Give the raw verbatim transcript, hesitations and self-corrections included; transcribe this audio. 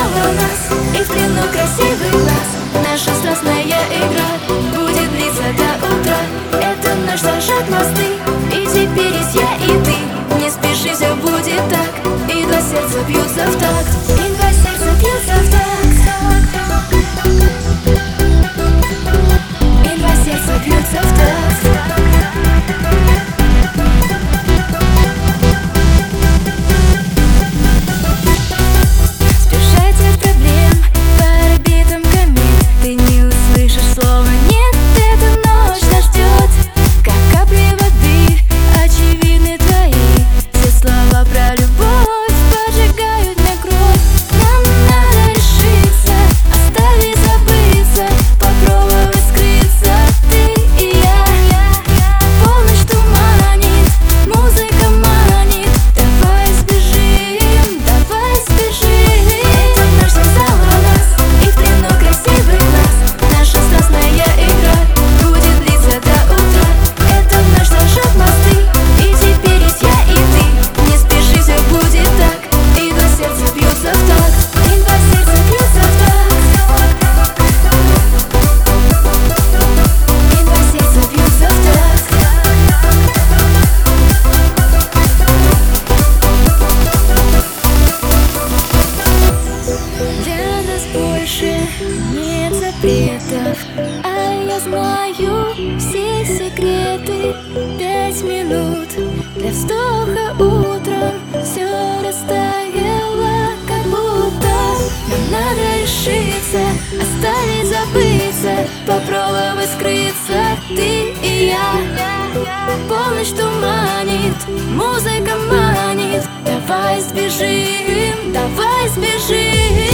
связала нас, и в плену красивый глаз. Наша страстная игра будет длиться до утра. Это наш зажат мосты, и теперь есть я и ты. Не спеши, все будет так, и два сердца бьются в такт. И два сердца бьются в такт. И два сердца бьются в такт. Нет запретов, а я знаю все секреты. Пять минут для вздоха утром, все растаяло, как будто. Нам надо решиться, оставить, забыться, попробовать скрыться. Ты и я, полночь туманит, музыка манит. Давай сбежим, давай сбежим.